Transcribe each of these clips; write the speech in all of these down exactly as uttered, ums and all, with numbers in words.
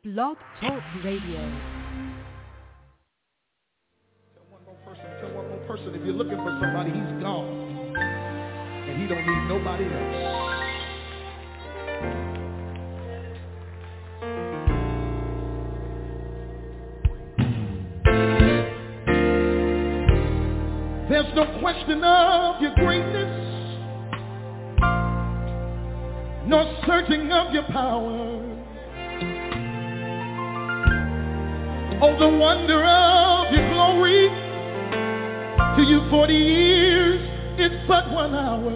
Blog Talk Radio. Tell one more person, tell one more person, if you're looking for somebody, he's gone. And he don't need nobody else. There's no question of your greatness, nor searching of your power. Oh, the wonder of your glory. To you forty years, it's but one hour.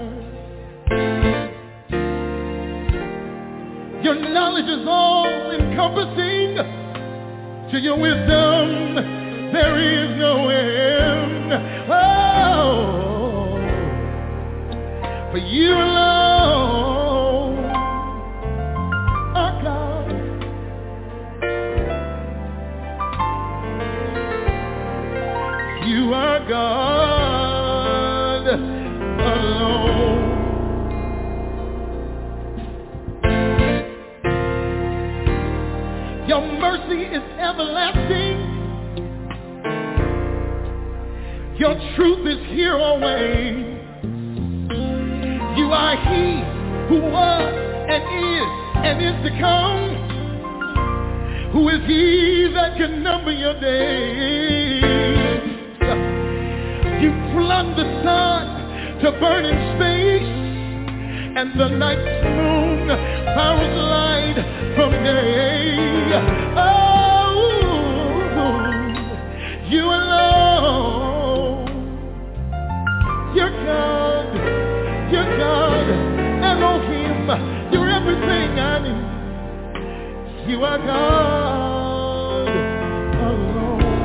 Your knowledge is all encompassing. To your wisdom, there is no end. Oh, for you alone are God. You are God alone. Your mercy is everlasting. Your truth is here always. You are he who was and is and is to come. Who is he that can number your days? You flung the sun to burn in space, and the night's moon powers light from day. Oh, you alone. You're God, you're God, Elohim, you're everything I need. You are God alone.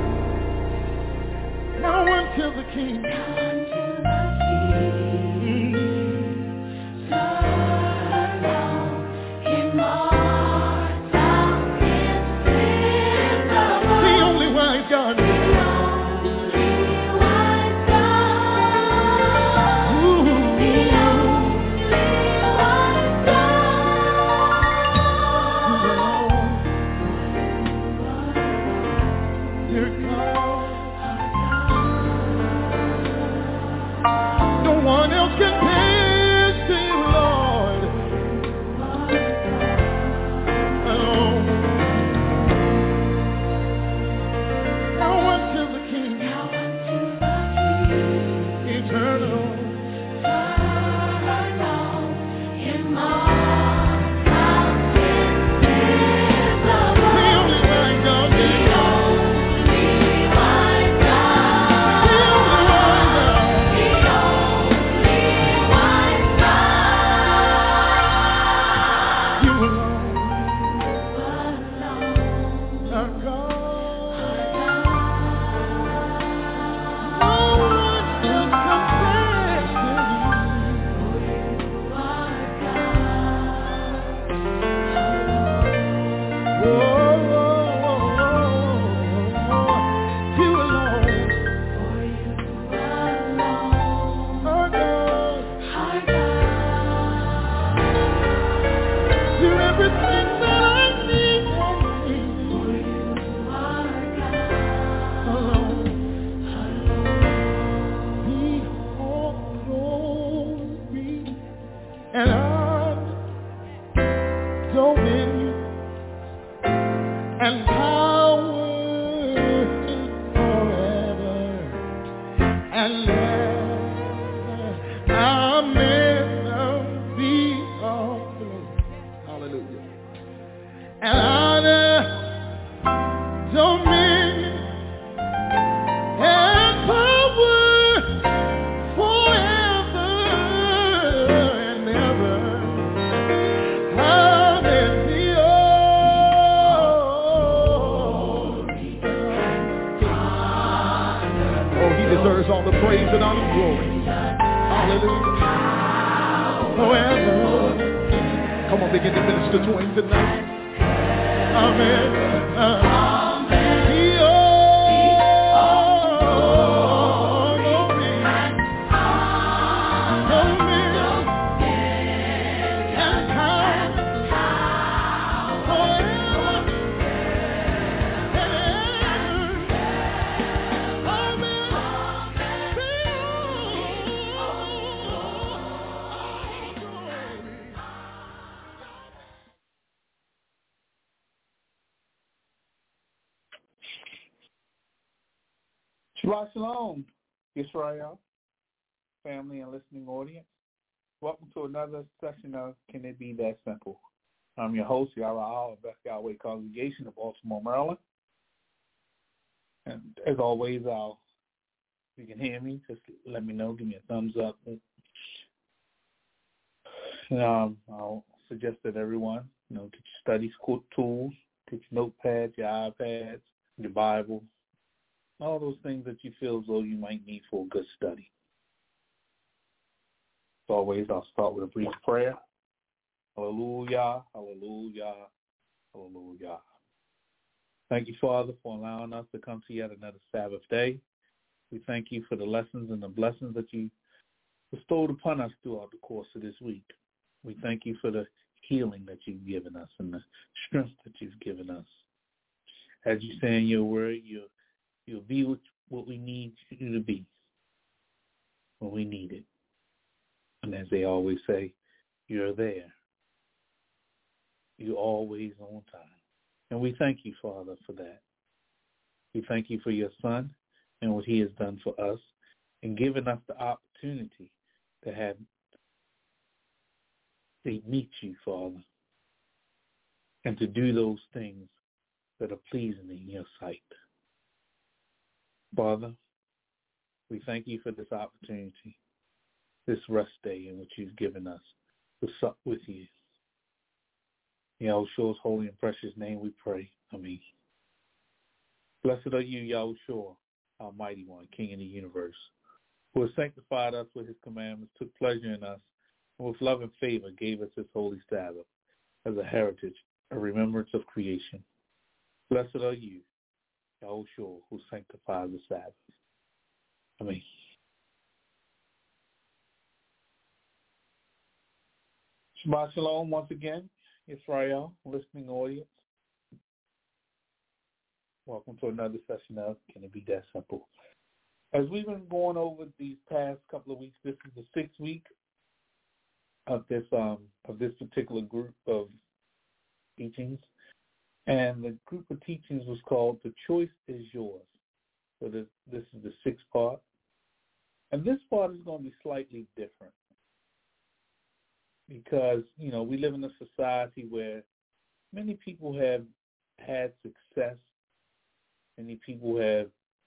Now unto the King. Now unto the King. Eternal, immortal, invisible. The only wise God. The only wise God. Ooh. The only wise God. You're God. No one else compares to you, Lord. Alone. Now unto the King. Now unto the King. Eternal. Eternal. Immortal. Invisible. The only wise God. The only wise God. The only wise God. You alone are God. No one else compares to you. Oh, you alone are God. You're everything that I need. Alone. Be all glory and honor, dominion and power forever and ever. Amen. Be all glory. Hallelujah. And honor, dominion, and power forever and ever. Amen. Be all. Oh, he deserves all the praise and all the glory. Hallelujah. Forever. Come on, begin to minister to him tonight. Amen. Amen. Be all glory, dominion, and power forever. Shabbat Shalom, Israel, family and listening audience. Welcome to another session of Can It Be That Simple? I'm your host, Yahweh Al of Beth Yahweh Congregation of Baltimore, Maryland. And as always, I'll, if you can hear me, just let me know. Give me a thumbs up. Um, I'll suggest that everyone, you know, get your study tools, get your notepads, your iPads, your Bible, all those things that you feel as though you might need for a good study. As always, I'll start with a brief prayer. Hallelujah, hallelujah, hallelujah. Thank you, Father, for allowing us to come to yet another Sabbath day. We thank you for the lessons and the blessings that you bestowed upon us throughout the course of this week. We thank you for the healing that you've given us and the strength that you've given us. As you say in your word, you'll, you'll be what we need you to be when we need it. And as they always say, you're there. You're always on time. And we thank you, Father, for that. We thank you for your Son and what he has done for us and given us the opportunity to have to meet you, Father, and to do those things that are pleasing in your sight. Father, we thank you for this opportunity, this rest day in which you've given us to sup with you. In Yahushua's holy and precious name we pray. Amen. Blessed are you, Yahushua, Almighty One, King of the universe, who has sanctified us with his commandments, took pleasure in us, and with love and favor gave us his holy Sabbath as a heritage, a remembrance of creation. Blessed are you, Yahushua, who sanctifies the Sabbath. Amen. Shabbat Shalom once again, Israel, listening audience. Welcome to another session of Can It Be That Simple? As we've been going over these past couple of weeks, this is the sixth week of this um, of this particular group of teachings. And the group of teachings was called The Choice is Yours. So this, this is the sixth part. And this part is going to be slightly different because, you know, we live in a society where many people have had success. Many people have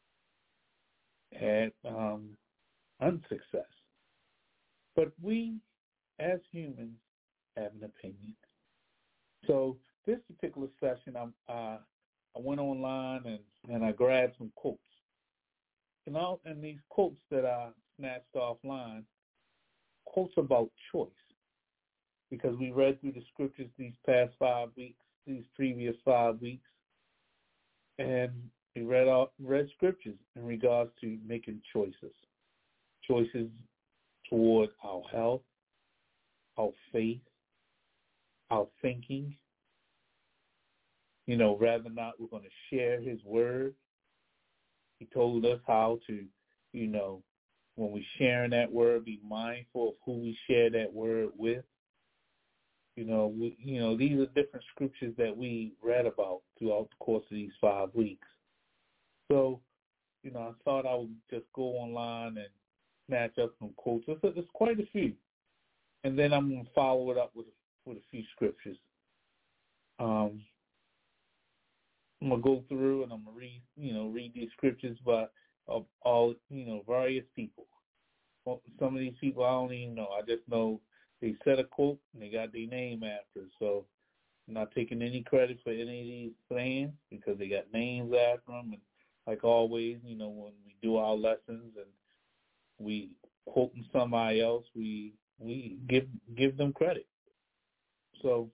had um, unsuccess. But we, as humans, have an opinion. So this particular session, I'm, uh, I went online and, and I grabbed some quotes. And, all, and these quotes that I snatched offline, quotes about choice. Because we read through the scriptures these past five weeks, these previous five weeks, and we read all, read scriptures in regards to making choices. Choices toward our health, our faith, our thinking. You know, rather not, we're going to share his word. He told us how to, you know, when we're sharing that word, be mindful of who we share that word with. You know, we, you know, these are different scriptures that we read about throughout the course of these five weeks. So, you know, I thought I would just go online and snatch up some quotes. There's, there's quite a few. And then I'm going to follow it up with, with a few scriptures. Um, I'm going to go through and I'm going to read, you know, read these scriptures by of all, you know, various people. Well, some of these people I don't even know. I just know they said a quote and they got their name after. So I'm not taking any credit for any of these sayings because they got names after them. And like always, you know, when we do our lessons and we quoting somebody else, we we give give them credit. So,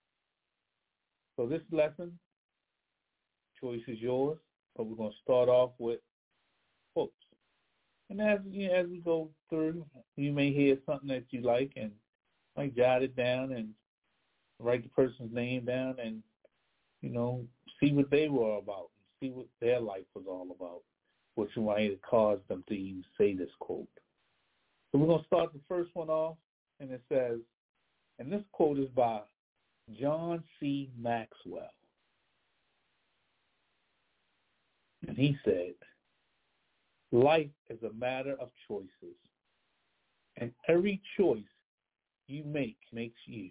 so this lesson, choice is yours. But we're going to start off with quotes. And as you know, as we go through, you may hear something that you like and like jot it down and write the person's name down and, you know, see what they were about and see what their life was all about, which might have caused them to even say this quote. So we're going to start the first one off, and it says, and this quote is by John C. Maxwell. And he said, Life is a matter of choices, and every choice you make makes you.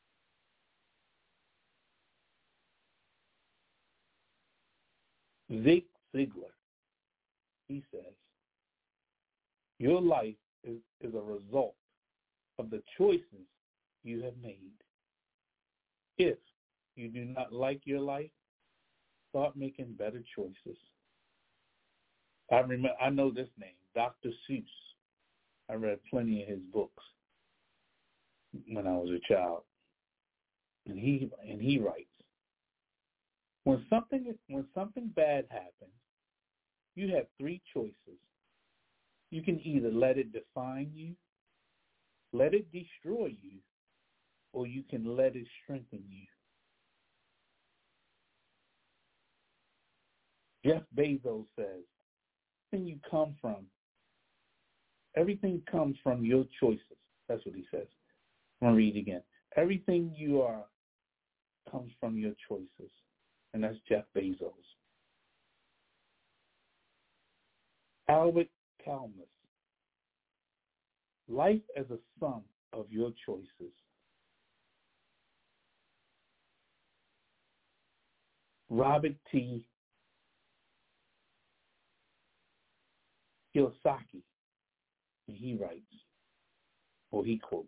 Zig Ziglar, he says, your life is, is a result of the choices you have made. If you do not like your life, start making better choices. I remember, I know this name, Doctor Seuss. I read plenty of his books when I was a child, and he and he writes, when something when something bad happens, you have three choices. You can either let it define you, let it destroy you, or you can let it strengthen you. Jeff Bezos says, everything you come from, everything comes from your choices. That's what he says. I'm going to read again. Everything you are comes from your choices. And that's Jeff Bezos. Albert Camus. Life as a sum of your choices. Robert T. Kiyosaki, and he writes, or he quotes,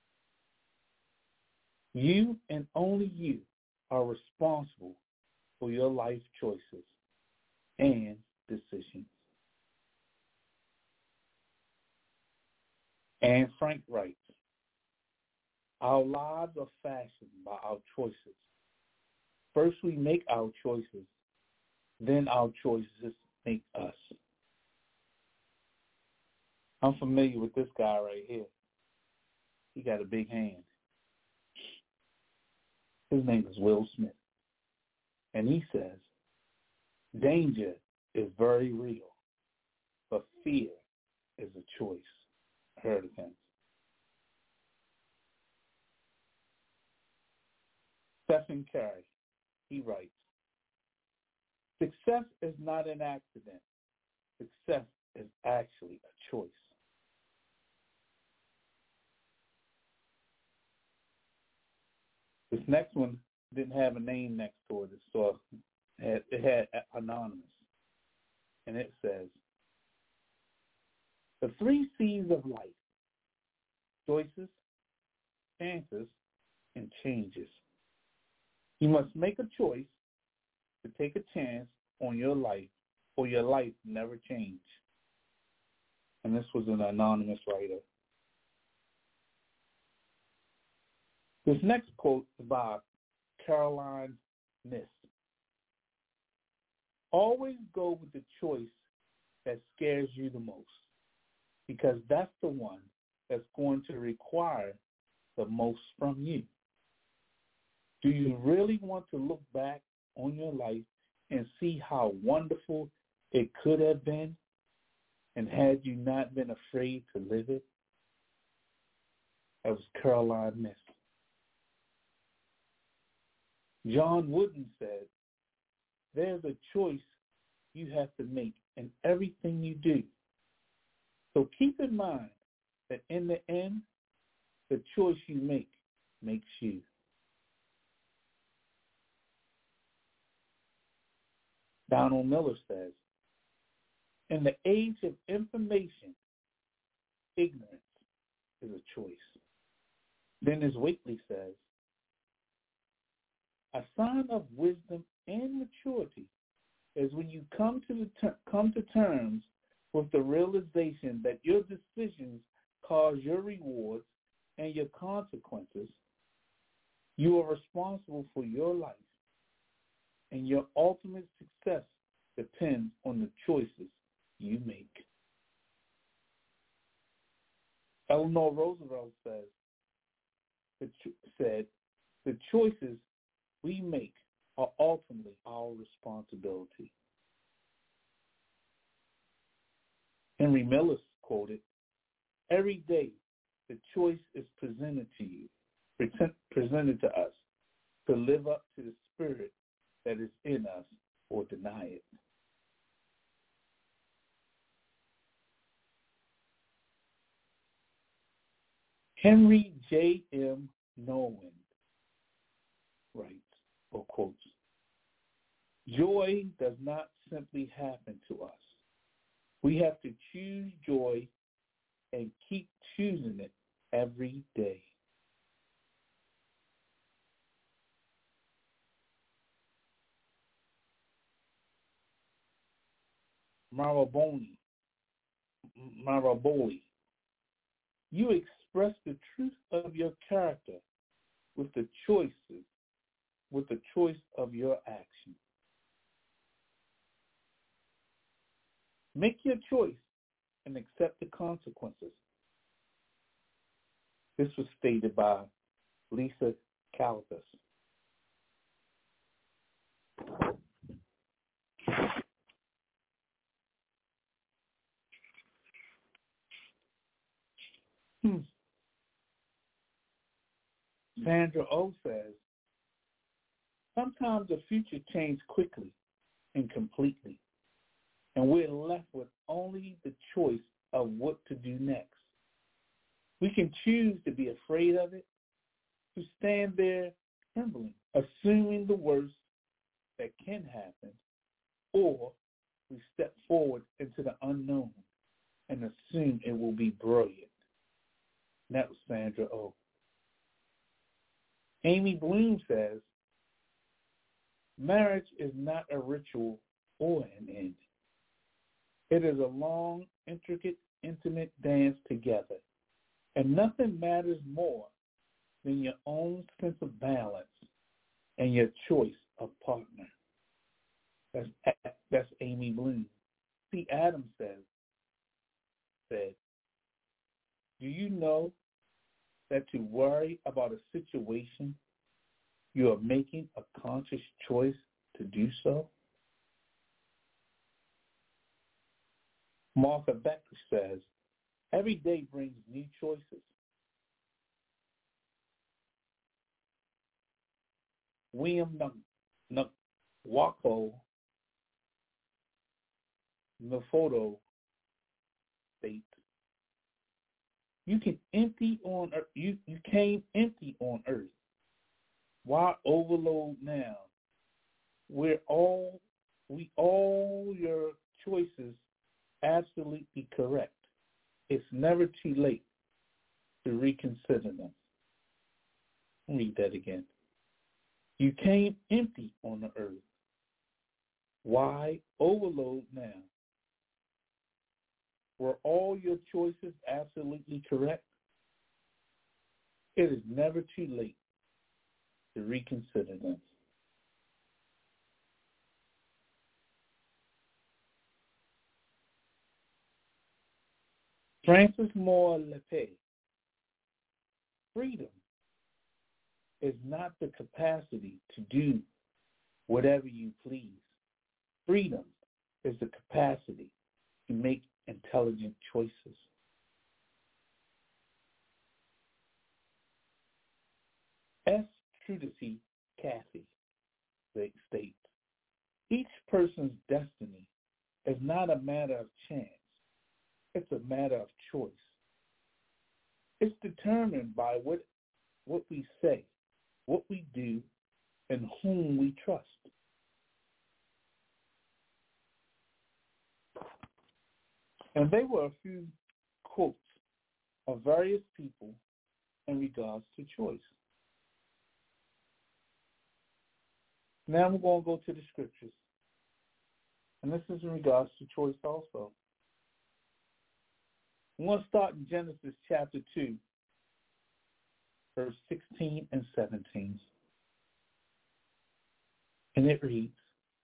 you and only you are responsible for your life choices and decisions. Anne Frank writes, our lives are fashioned by our choices. First we make our choices, then our choices make us. I'm familiar with this guy right here. He got a big hand. His name is Will Smith. And he says, danger is very real, but fear is a choice. I heard of him. Stephen Curry, he writes, success is not an accident. Success is actually a choice. This next one didn't have a name next to it, so it had, it had anonymous. And it says, the three C's of life, choices, chances, and changes. You must make a choice to take a chance on your life, or your life never change. And this was an anonymous writer. This next quote is by Caroline Myss. Always go with the choice that scares you the most, because that's the one that's going to require the most from you. Do you really want to look back on your life and see how wonderful it could have been, and had you not been afraid to live it? That was Caroline Myss. John Wooden said, there's a choice you have to make in everything you do. So keep in mind that in the end, the choice you make makes you. Donald Miller says, in the age of information, ignorance is a choice. Dennis Waitley says, a sign of wisdom and maturity is when you come to the ter- come to terms with the realization that your decisions cause your rewards and your consequences. You are responsible for your life, and your ultimate success depends on the choices you make. Eleanor Roosevelt says, the cho- said, the choices we make are ultimately our responsibility. Henry Miller quoted, every day the choice is presented to you, present, presented to us, to live up to the spirit that is in us or deny it. Henry J. M. Nolan writes or quotes, "Joy does not simply happen to us. We have to choose joy and keep choosing it every day." Maraboni, Maraboli, "You express the truth of your character with the choices, with the choice of your action. Make your choice and accept the consequences." This was stated by Lisa Calabas. Hmm. Sandra O says, "Sometimes the future changes quickly and completely, and we're left with only the choice of what to do next. We can choose to be afraid of it, to stand there trembling, assuming the worst that can happen, or we step forward into the unknown and assume it will be brilliant." And that was Sandra O. Amy Bloom says, "Marriage is not a ritual or an end. It is a long, intricate, intimate dance together, and nothing matters more than your own sense of balance and your choice of partner." That's, that's Amy Bloom. C. Adams says, said, "Do you know that to worry about a situation, you are making a conscious choice to do so?" Martha Becker says, "Every day brings new choices." William Nwako Mfodo states, "You can empty on earth, you, you came empty on earth. Why overload now? We're all we all your choices absolutely correct. It's never too late to reconsider them." I'll read that again. "You came empty on the earth. Why overload now? Were all your choices absolutely correct? It is never too late to reconsider them." Francis Moore Lepay, "Freedom is not the capacity to do whatever you please. Freedom is the capacity to make intelligent choices." S. Trudicy Cathy states, "Each person's destiny is not a matter of chance. It's a matter of choice. It's determined by what, what we say, what we do, and whom we trust." And they were a few quotes of various people in regards to choice. Now we're going to go to the scriptures. And this is in regards to choice also. We want to start in Genesis chapter two, verse sixteen and seventeen. And it reads,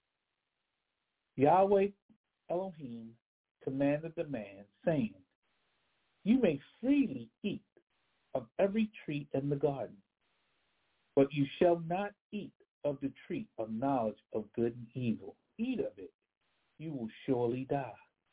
"Yahweh Elohim commanded the man, saying, You may freely eat of every tree in the garden, but you shall not eat of the tree of knowledge of good and evil. Eat of it, you will surely die."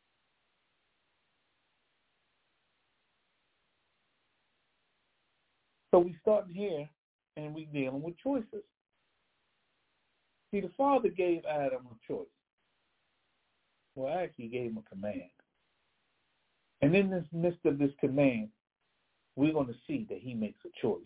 So we start here, and we're dealing with choices. See, the Father gave Adam a choice. Well, actually, he gave him a command. And in this midst of this command, we're going to see that he makes a choice.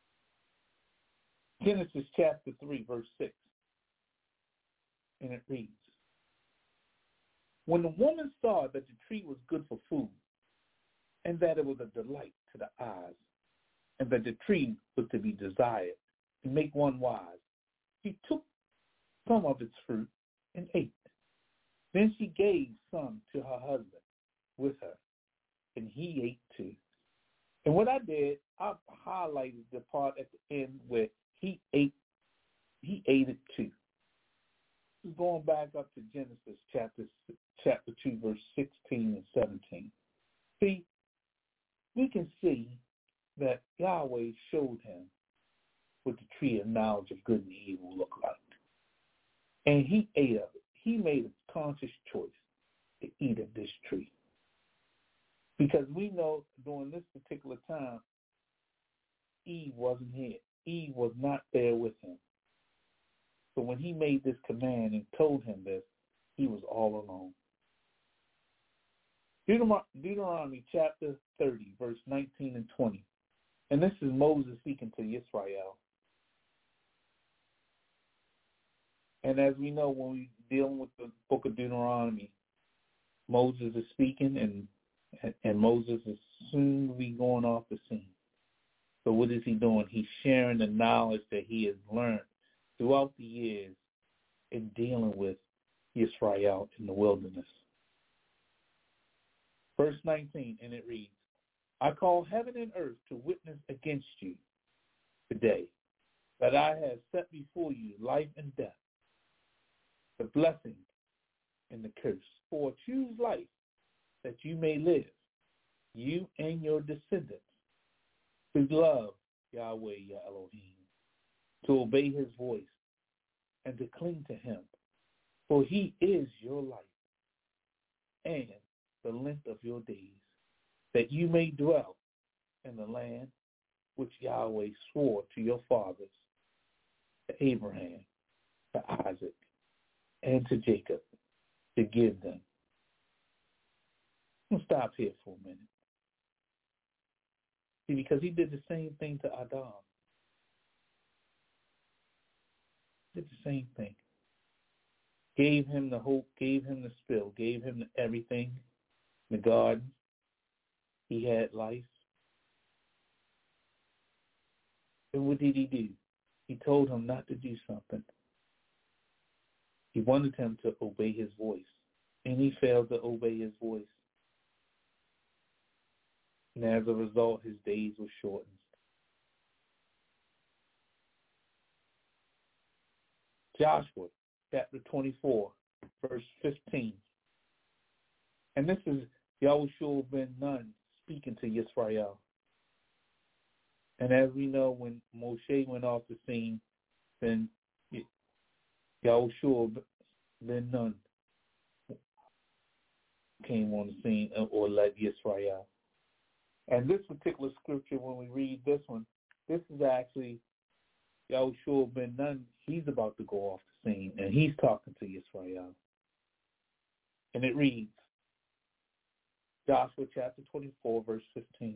Genesis chapter three, verse six. And it reads, when the woman saw that the tree was good for food, and that it was a delight to the eyes, and that the tree was to be desired to make one wise, she took some of its fruit and ate. Then she gave some to her husband with her, and he ate too. And what I did, I highlighted the part at the end where he ate, he ate it too. Going back up to Genesis chapter chapter two, verse sixteen and seventeen. See, we can see that Yahweh showed him what the tree of knowledge of good and evil looked like. And he ate of it. He made a conscious choice to eat of this tree. Because we know during this particular time, Eve wasn't here. Eve was not there with him. So when he made this command and told him this, he was all alone. Deuteronomy chapter thirty, verse nineteen and twenty. And this is Moses speaking to Israel. And as we know, when we're dealing with the book of Deuteronomy, Moses is speaking, and and Moses is soon to be going off the scene. So what is he doing? He's sharing the knowledge that he has learned throughout the years in dealing with Israel in the wilderness. Verse nineteen, and it reads, I call heaven and earth to witness against you today, that I have set before you life and death, the blessing and the curse. For choose life, that you may live, you and your descendants, to love Yahweh your Elohim, to obey his voice, and to cling to him. For he is your life, and the length of your days, that you may dwell in the land which Yahweh swore to your fathers, to Abraham, to Isaac, and to Jacob, to give them. I'm going to stop here for a minute. See, because he did the same thing to Adam. Did the same thing. Gave him the hope, gave him the spill, gave him everything. The garden, he had life. And what did he do? He told him not to do something. He wanted him to obey his voice, and he failed to obey his voice. And as a result, his days were shortened. Joshua chapter twenty-four, verse fifteen. And this is Yahushua ben Nun speaking to Yisrael. And as we know, when Moshe went off the scene, then Yahushua ben Nun came on the scene, or led Yisrael. And this particular scripture, when we read this one, this is actually Yahushua ben Nun. He's about to go off the scene, and he's talking to Yisrael. And it reads, Joshua chapter twenty-four, verse fifteen.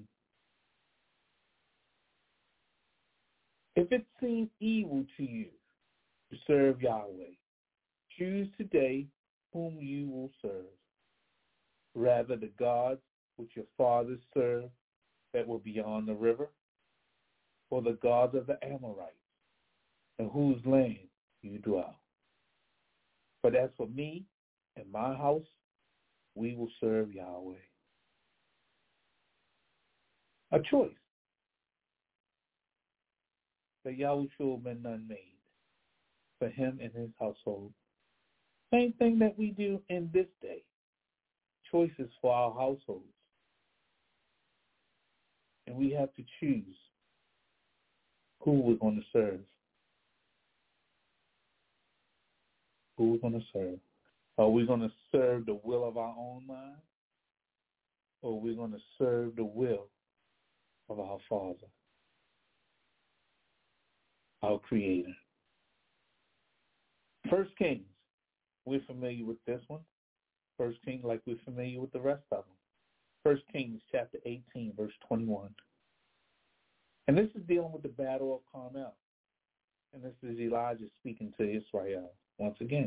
If it seems evil to you to serve Yahweh, choose today whom you will serve, rather the gods which your fathers served that were beyond the river, or the gods of the Amorites, in whose land you dwell. But as for me and my house, we will serve Yahweh. A choice that Yahushua ben Nun made for him and his household. Same thing that we do in this day. Choices for our households. And we have to choose who we're going to serve. Who we're going to serve. Are we going to serve the will of our own mind? Or are we going to serve the will of our Father, our Creator? First Kings, we're familiar with this one. First Kings, like we're familiar with the rest of them. First Kings chapter eighteen, verse twenty-one. And this is dealing with the battle of Carmel. And this is Elijah speaking to Israel once again.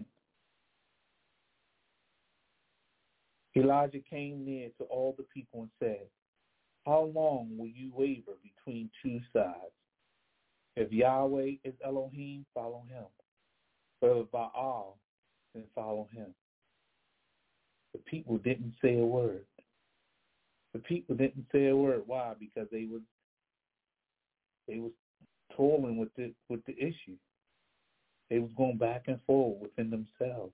Elijah came near to all the people and said, how long will you waver between two sides? If Yahweh is Elohim, follow him. But if Baal, then follow him. The people didn't say a word. The people didn't say a word. Why? Because they was they was toiling with the with the issue. They was going back and forth within themselves.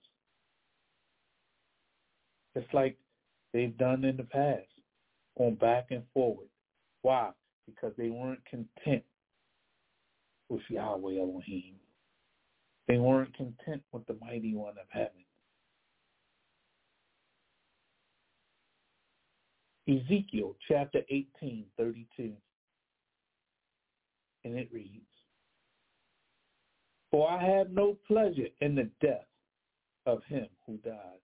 It's like they've done in the past, going back and forward. Why? Because they weren't content with Yahweh Elohim. They weren't content with the mighty one of heaven. Ezekiel chapter eighteen, thirty-two. And it reads, for I have no pleasure in the death of him who dies,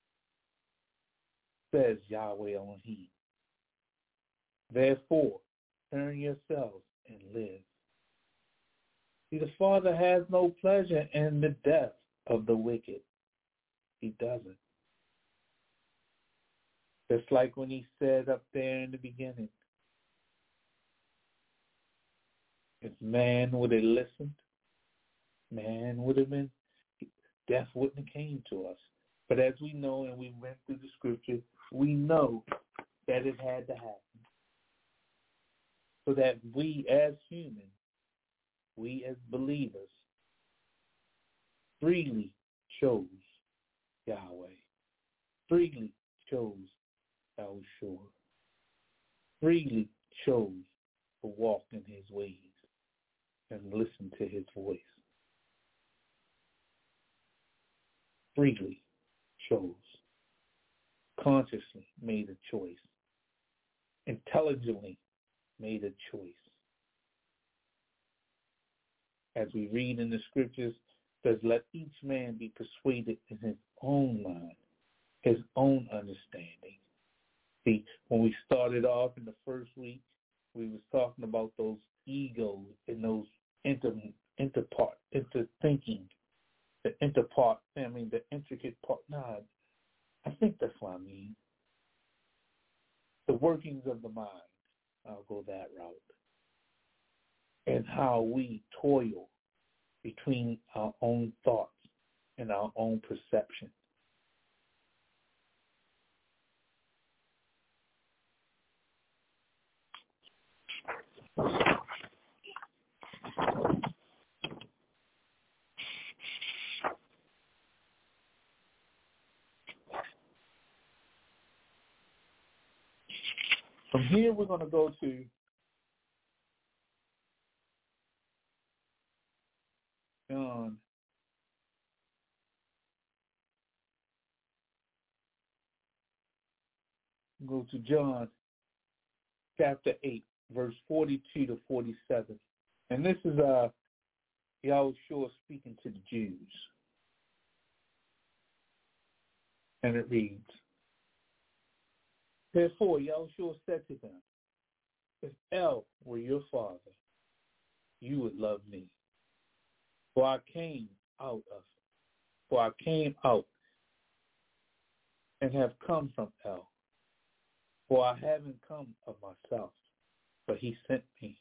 says Yahweh Elohim. Therefore, turn yourselves and live. See, the Father has no pleasure in the death of the wicked. He doesn't. Just like when he said up there in the beginning, if man would have listened, man would have been, death wouldn't have came to us. But as we know, and we went through the scripture, we know that it had to happen. So that we as humans, we as believers, freely chose Yahweh, freely chose Yahushua, freely chose to walk in his ways and listen to his voice. Freely chose, consciously made a choice, intelligently made a choice. As we read in the scriptures, says, let each man be persuaded in his own mind, his own understanding. See, when we started off in the first week, we was talking about those egos and those inter interpart, interthinking, the interpart, I mean, the intricate part. Nah, I think that's what I mean. The workings of the mind. I'll go that route. And how we toil between our own thoughts and our own perception. From here, we're going to go to John go to John chapter eight, verse forty-two to forty-seven. And this is uh, Yahushua speaking to the Jews. And it reads, therefore, Yahushua said to them, if El were your father, you would love me. For I came out of, for I came out and have come from El. For I haven't come of myself, but he sent me.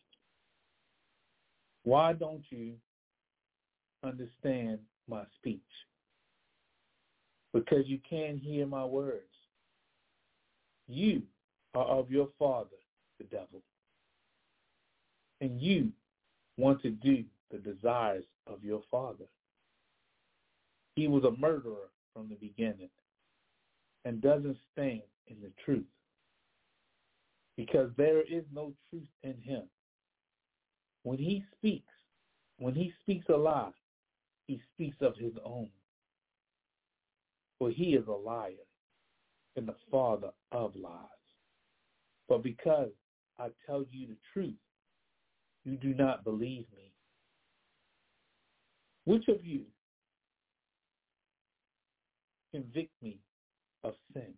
Why don't you understand my speech? Because you can't hear my words. You are of your father, the devil, and you want to do the desires of your father. He was a murderer from the beginning and doesn't stand in the truth, because there is no truth in him. When he speaks, when he speaks a lie, he speaks of his own. For he is a liar and the father of lies. But because I tell you the truth, you do not believe me. Which of you convict me of sin?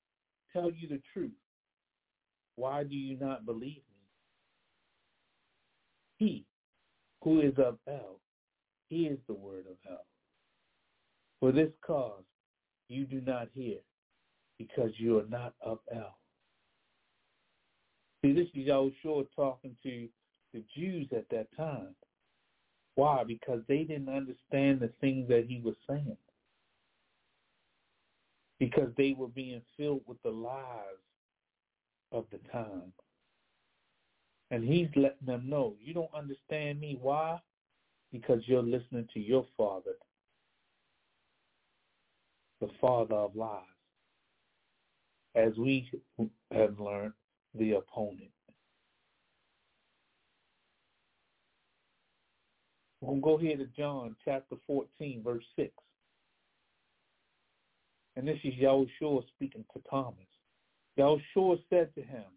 Tell you the truth. Why do you not believe me? He who is of El, he is the word of El. For this cause you do not hear, because you are not of El. See, this is Yahushua talking to the Jews at that time. Why? Because they didn't understand the things that he was saying. Because they were being filled with the lies of the time. And he's letting them know, you don't understand me. Why? Because you're listening to your father, the father of lies. As we have learned, the opponent. We're going to go here to John chapter fourteen, verse six. And this is Yahushua speaking to Thomas. Yahushua said to him,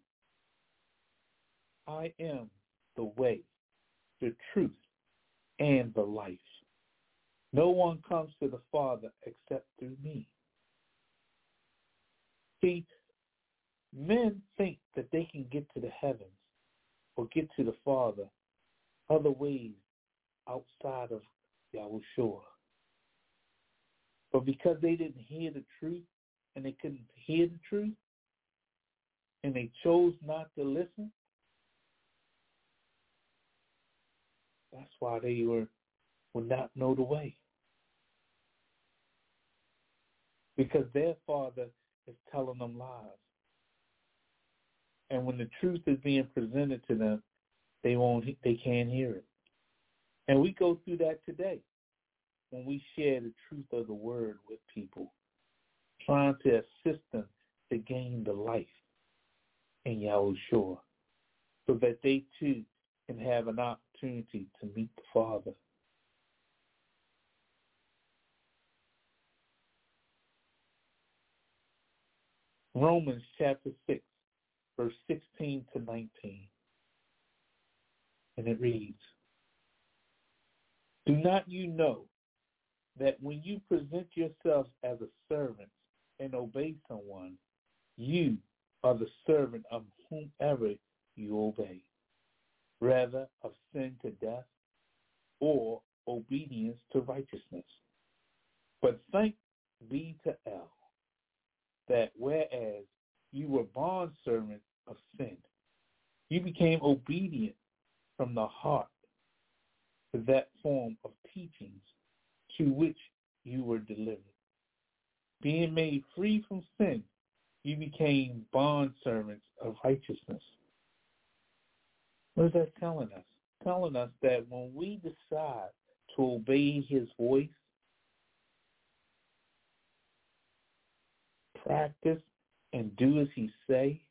I am the way, the truth, and the life. No one comes to the Father except through me. See, men think that they can get to the heavens or get to the Father other ways outside of Yahushua. But because they didn't hear the truth and they couldn't hear the truth and they chose not to listen, that's why they were would not know the way. Because their father is telling them lies. And when the truth is being presented to them, they won't they can't hear it. And we go through that today when we share the truth of the word with people, trying to assist them to gain the life in Yahushua so that they too can have an opportunity to meet the Father. Romans chapter six, verse sixteen to nineteen. And it reads, do not you know that when you present yourselves as a servant and obey someone, you are the servant of whomever you obey, rather of sin to death or obedience to righteousness? But thanks be to El, that whereas you were bondservants of sin, you became obedient from the heart to that form of teachings to which you were delivered. Being made free from sin, you became bondservants of righteousness. What is that telling us? Telling us that when we decide to obey his voice, practice and do as he say,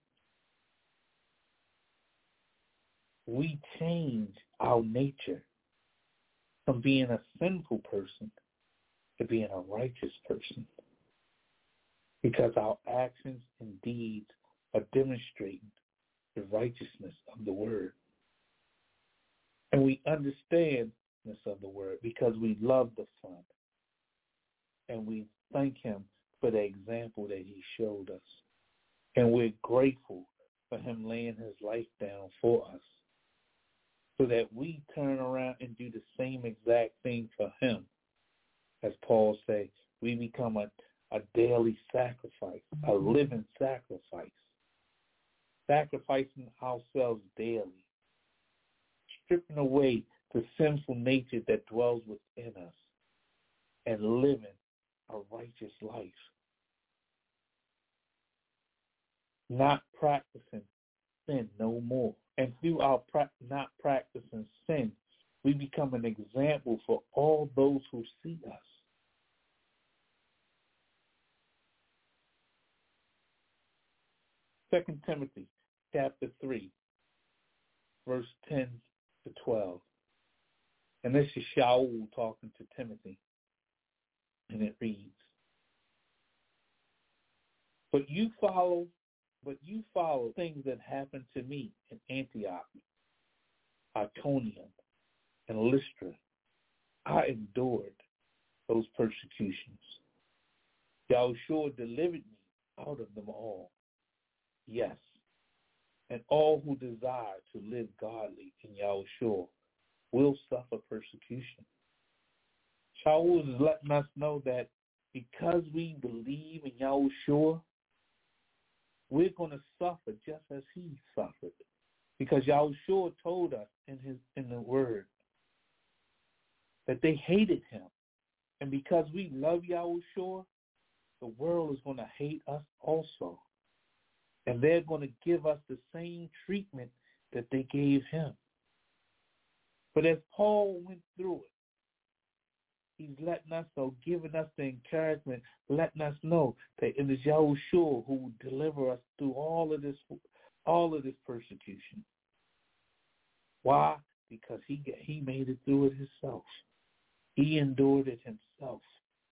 we change our nature from being a sinful person to being a righteous person. Because our actions and deeds are demonstrating the righteousness of the word. And we understand this of the word because we love the Son. And we thank him for the example that he showed us. And we're grateful for him laying his life down for us so that we turn around and do the same exact thing for him. As Paul says, we become a, a daily sacrifice, a living sacrifice, sacrificing ourselves daily, stripping away the sinful nature that dwells within us and living a righteous life. Not practicing sin no more. And through our pra- not practicing sin, we become an example for all those who see us. Second Timothy chapter three, verse ten to twelve. And this is Shaul talking to Timothy. And it reads, But you follow But you follow things that happened to me in Antioch, Iconium, and Lystra. I endured those persecutions. Yahushua delivered me out of them all. Yes, and all who desire to live godly in Yahushua will suffer persecution. Shaul is letting us know that because we believe in Yahushua, we're going to suffer just as he suffered. Because Yahushua told us in his in the word that they hated him. And because we love Yahushua, the world is going to hate us also. And they're going to give us the same treatment that they gave him. But as Paul went through it, he's letting us know, giving us the encouragement, letting us know that it is Yahushua who will deliver us through all of this, all of this persecution. Why? Because he he made it through it himself. He endured it himself.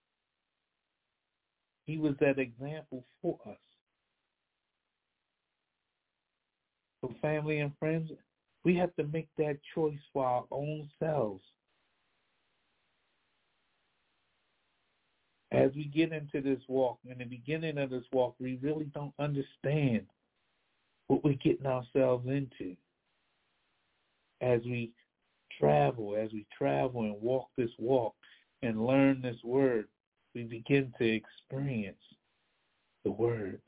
He was that example for us. So family and friends, we have to make that choice for our own selves. As we get into this walk, in the beginning of this walk, we really don't understand what we're getting ourselves into. As we travel, as we travel and walk this walk and learn this word, we begin to experience the word.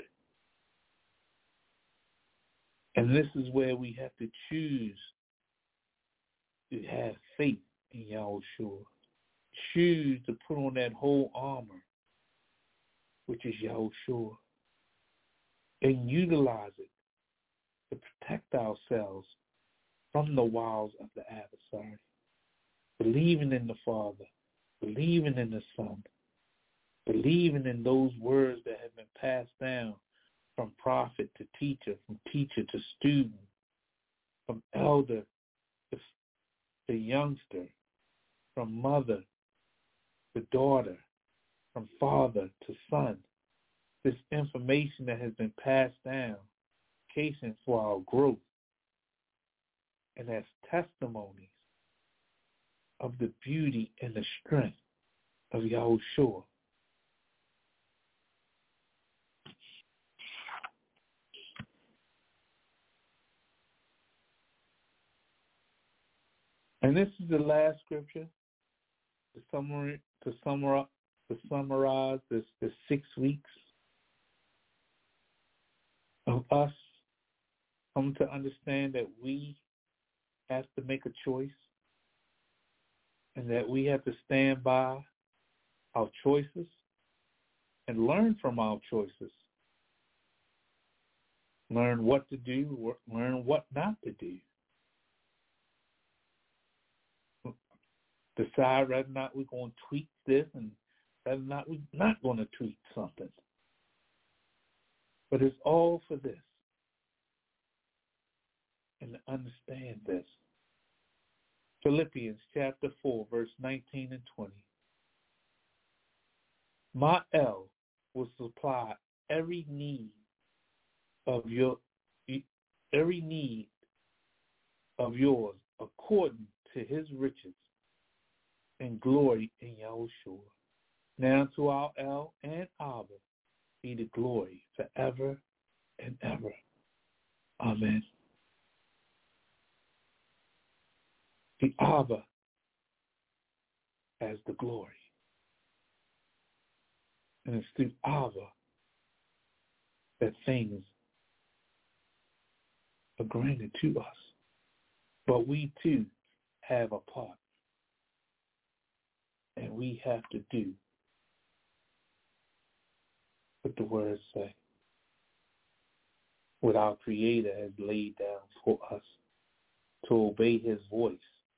And this is where we have to choose to have faith in Yahushua. Choose to put on that whole armor, which is Yahushua, and utilize it to protect ourselves from the wiles of the adversary. Believing in the Father, believing in the Son, believing in those words that have been passed down from prophet to teacher, from teacher to student, from elder to, to youngster, from mother to daughter, from father to son. This information that has been passed down, occasion for our growth, and as testimonies of the beauty and the strength of Yahushua. And this is the last scripture to summarize, to summarize, to summarize this, this six weeks of us come to understand that we have to make a choice and that we have to stand by our choices and learn from our choices. Learn what to do, learn what not to do. Decide whether or not we're going to tweak this and whether or not we're not going to tweak something. But it's all for this. And to understand this. Philippians chapter four, verse nineteen and twenty. My El will supply every need of your every need of yours according to his riches and glory in Yahushua. Now to our El and Abba be the glory forever and ever. Amen. The Abba has the glory. And it's through Abba that things are granted to us. But we too have a part. And we have to do what the words say. What our Creator has laid down for us to obey his voice.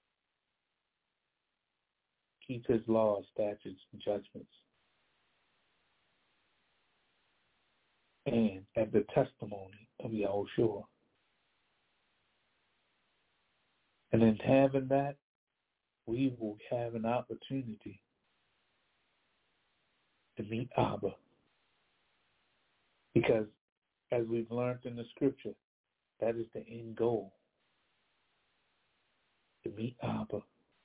Keep his laws, statutes, and judgments. And as the testimony of Yahushua. And in having that, we will have an opportunity to meet Abba. Because as we've learned in the scripture, that is the end goal. To meet Abba.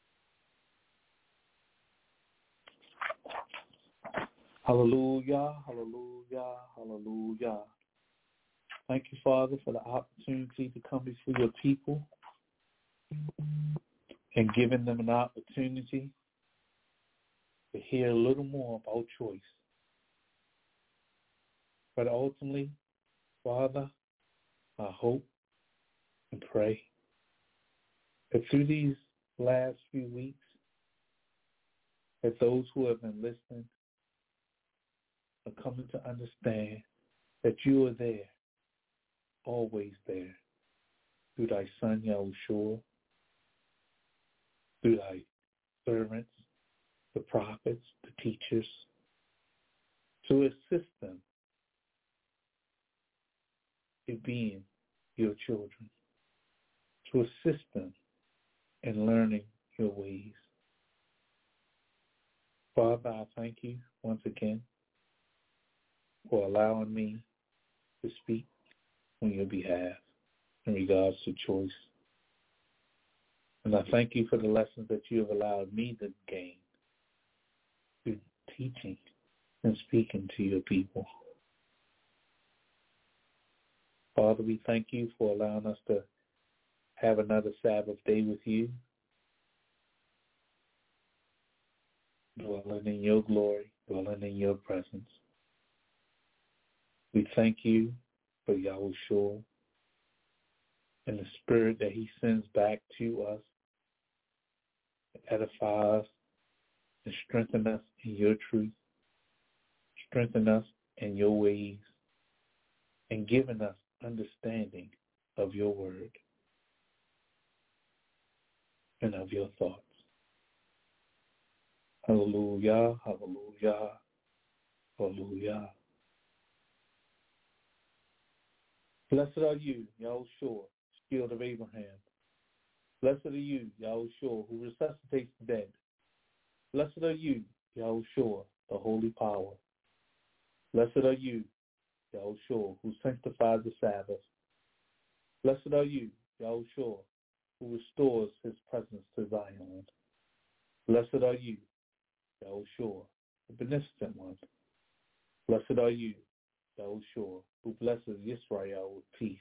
Hallelujah, hallelujah, hallelujah. Thank you, Father, for the opportunity to come before your people and giving them an opportunity to hear a little more about choice. But ultimately, Father, I hope and pray that through these last few weeks, that those who have been listening are coming to understand that you are there, always there, through thy Son, Yahushua, through thy servants, the prophets, the teachers, to assist them in being your children, to assist them in learning your ways. Father, I thank you once again for allowing me to speak on your behalf in regards to choice. And I thank you for the lessons that you have allowed me to gain through teaching and speaking to your people. Father, we thank you for allowing us to have another Sabbath day with you, dwelling in your glory, dwelling in your presence. We thank you for Yahushua and the Spirit that he sends back to us to edify us and strengthen us in your truth, strengthen us in your ways, and giving us understanding of your word and of your thoughts. Hallelujah, hallelujah, hallelujah. Blessed are you, Yahushua, shield of Abraham. Blessed are you, Yahushua, who resuscitates the dead. Blessed are you, Yahushua, the holy power. Blessed are you, Yahushua, who sanctifies the Sabbath. Blessed are you, Yahushua, who restores his presence to Zion. Blessed are you, Yahushua, the beneficent one. Blessed are you, Yahushua, who blesses Israel with peace.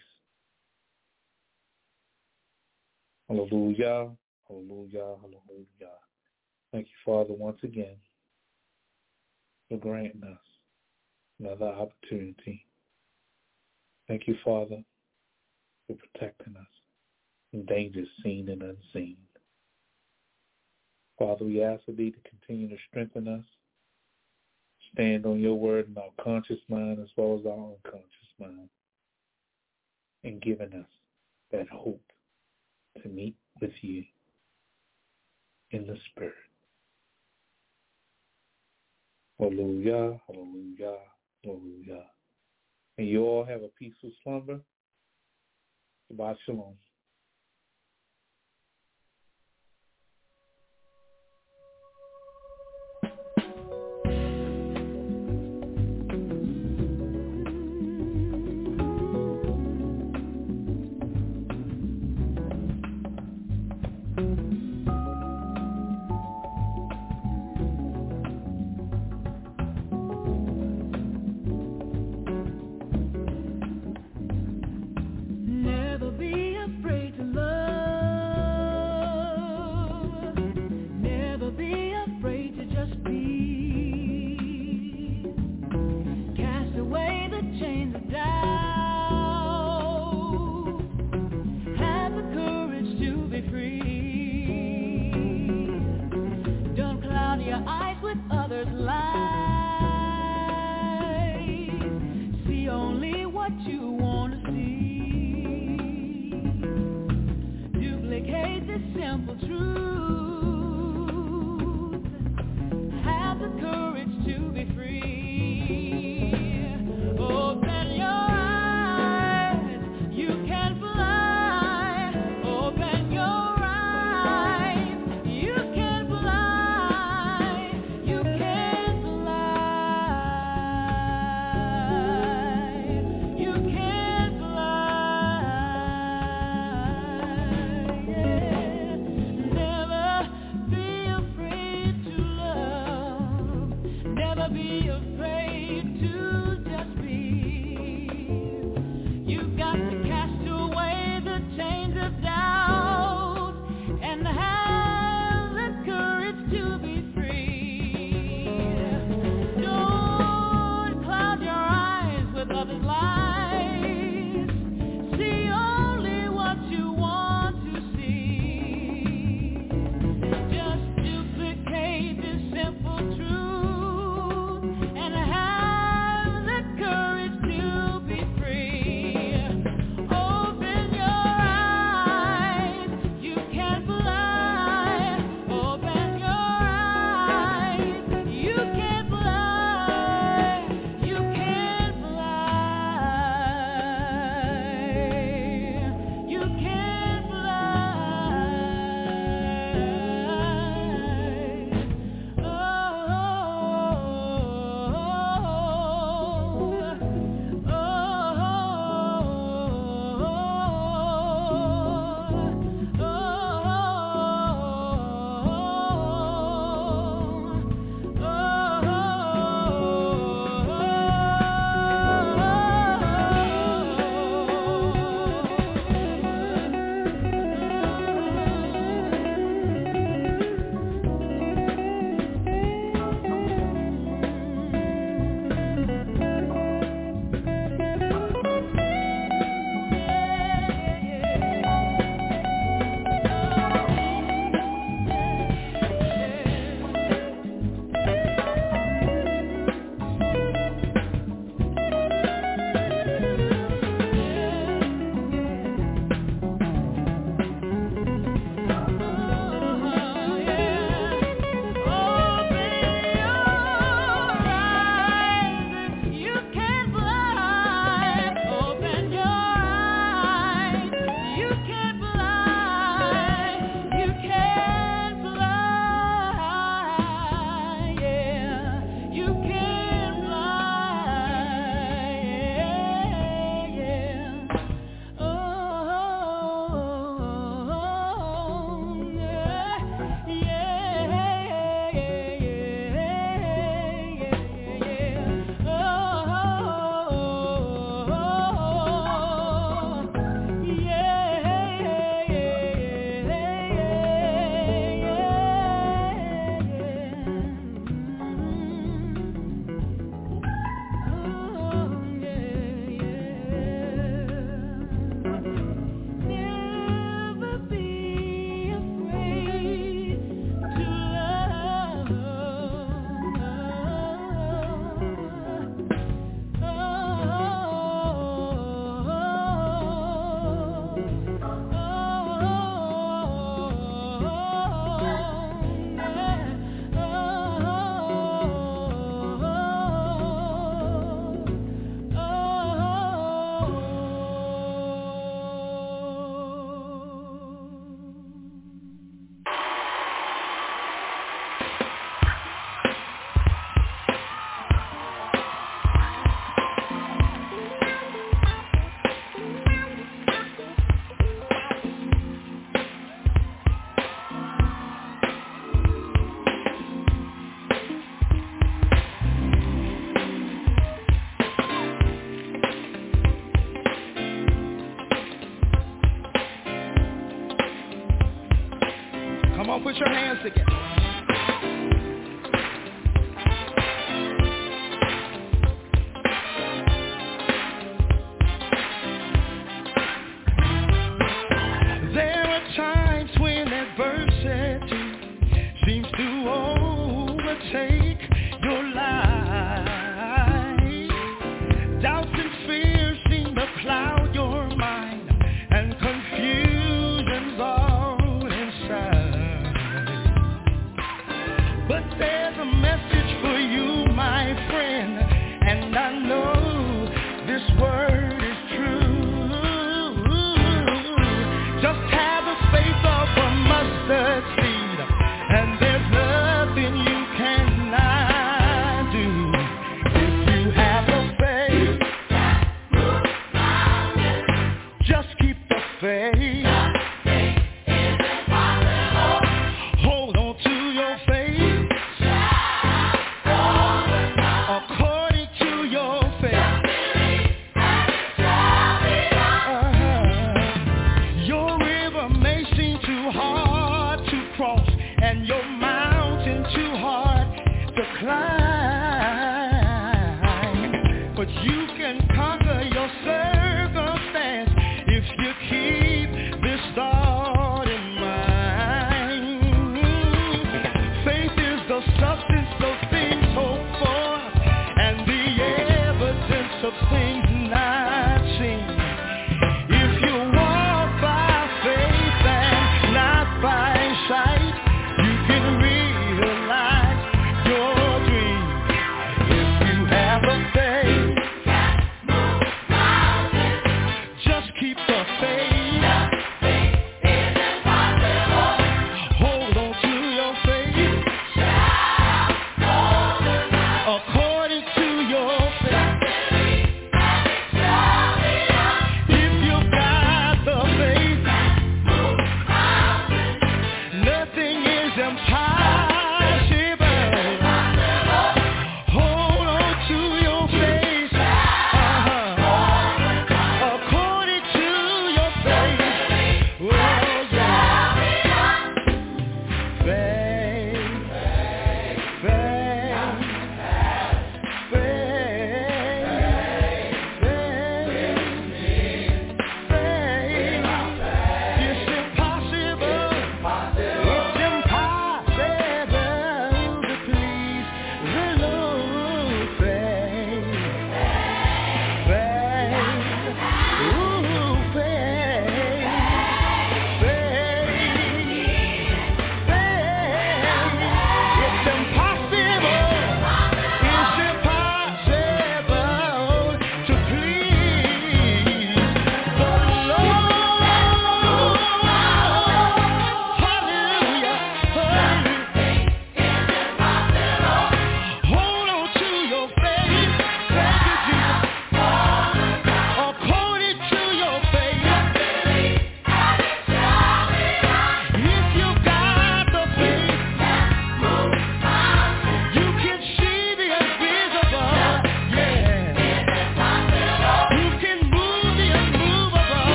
Hallelujah, hallelujah, hallelujah. Thank you, Father, once again for granting us another opportunity. Thank you, Father, for protecting us from dangers seen and unseen. Father, we ask for thee to continue to strengthen us, stand on your word in our conscious mind as well as our unconscious mind, and giving us that hope to meet with you in the Spirit. Hallelujah, hallelujah, hallelujah. And you all have a peaceful slumber. Shabbat shalom. Be afraid to just be